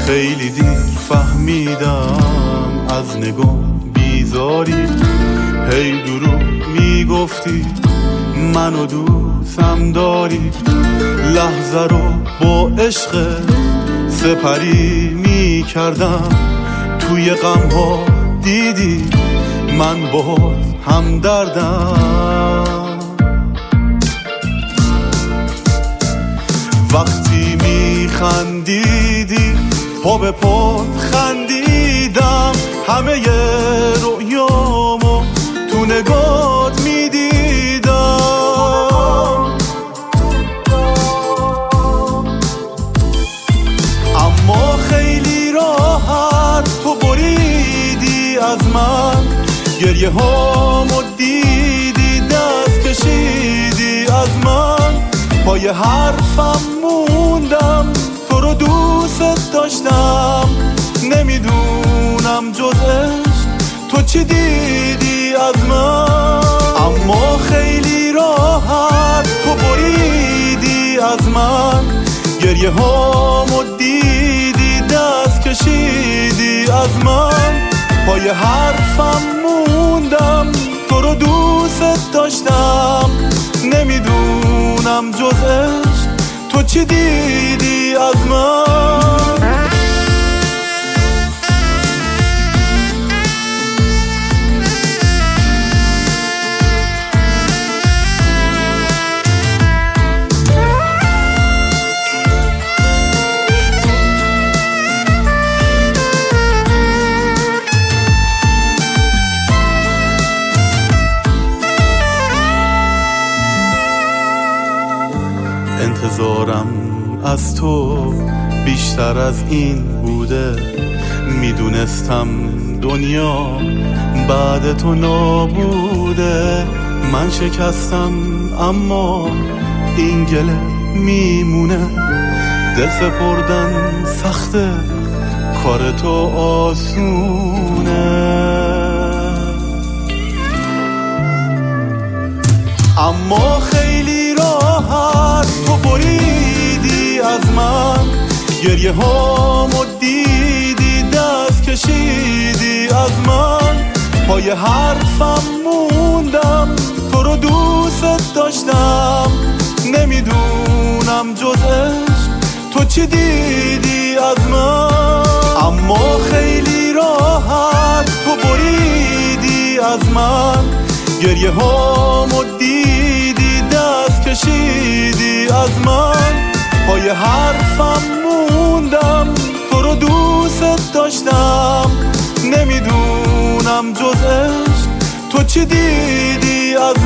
خیلی دیر فهمیدم از نگاه بیزاری، هی دروغ میگفتی منو دوستم داری، لحظه رو با عشق سپری میکردم، توی غم ها دیدی من باهات همدردم. وقتی میخندیدی پا به پات خندیدم، همه رویامو تو نگات میدیدم. اما خیلی راحت تو بریدی از من، گریه هامو دیدی دست کشیدی از من، پای حرفم موندم تو رو دوست داشتم، نمیدونم جز عشق تو چی دیدی از من. اما خیلی راحت تو بریدی از من، گریه هامو دیدی دست کشیدی از من، پای حرفم موندم تو رو دوست داشتم، نمیدونم جز عشق تو چی دیدی از من. انتظارم از تو بیشتر از این بوده، میدونستم دنیا بعد تو نابوده. من شکستم اما این گله میمونه، دل سپردن سخته کار تو آسونه. اما خیلی راحت تو بریدی از من، گریه هامو دیدی دست کشیدی از من، پای حرفم موندم تو رو دوست داشتم، نمیدونم جز عشق تو چی دیدی از من. اما خیلی راحت تو بریدی از من، گریه هامو دیدی دست کشیدی از من، پای حرفم موندم تو رو دوست داشتم، نمیدونم جز عشق تو چی دیدی از